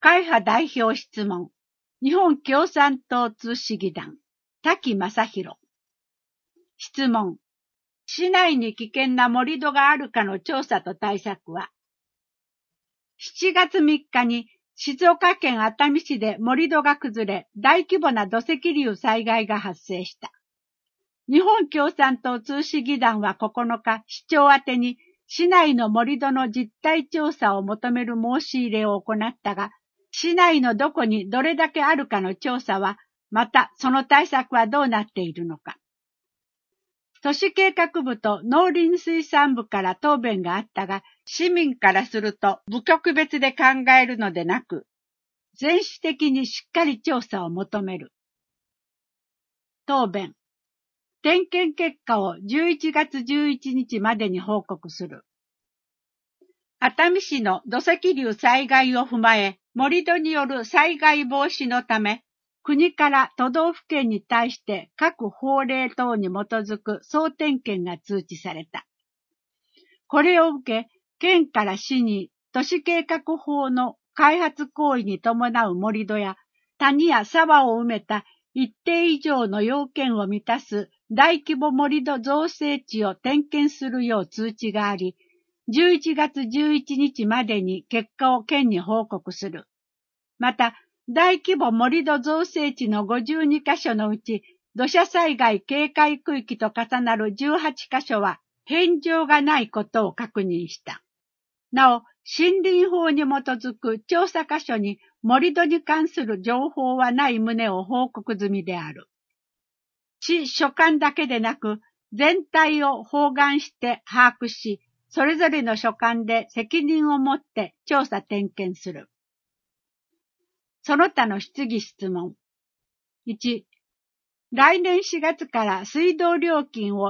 会派代表質問。日本共産党通市議団、滝正弘。質問。市内に危険な盛り土があるかの調査と対策は、7月3日に静岡県熱海市で盛り土が崩れ、大規模な土石流災害が発生した。日本共産党通市議団は9日、市長宛てに市内の盛り土の実態調査を求める申し入れを行ったが、市内のどこにどれだけあるかの調査は、またその対策はどうなっているのか。都市計画部と農林水産部から答弁があったが、市民からすると部局別で考えるのでなく、全市的にしっかり調査を求める。答弁。点検結果を11月11日までに報告する。熱海市の土石流災害を踏まえ、盛り土による災害防止のため、国から都道府県に対して各法令等に基づく総点検が通知された。これを受け、県から市に都市計画法の開発行為に伴う盛り土や谷や沢を埋めた一定以上の要件を満たす大規模盛り土造成地を点検するよう通知があり、11月11日までに結果を県に報告する。また、大規模盛り土造成地の52カ所のうち、土砂災害警戒区域と重なる18カ所は返上がないことを確認した。なお、森林法に基づく調査箇所に盛り土に関する情報はない旨を報告済みである。市所管だけでなく、全体を包含して把握し、それぞれの所管で責任を持って調査点検する。その他の質疑質問。1、来年4月から水道料金を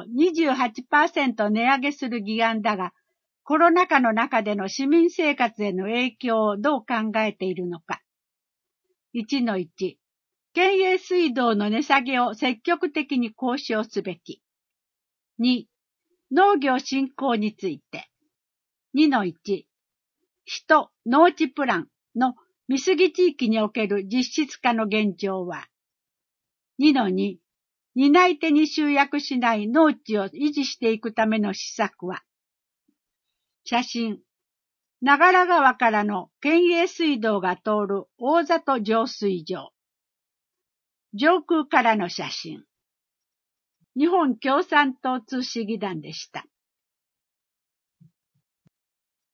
28% 値上げする議案だが、コロナ禍の中での市民生活への影響をどう考えているのか。1-1、県営水道の値下げを積極的に交渉すべき。2、農業振興について。2-1、市と農地プランの見過ぎ地域における実質化の現状は。2-2、担い手に集約しない農地を維持していくための施策は。写真。長良川からの県営水道が通る大里浄水場。上空からの写真。日本共産党通市議団でした。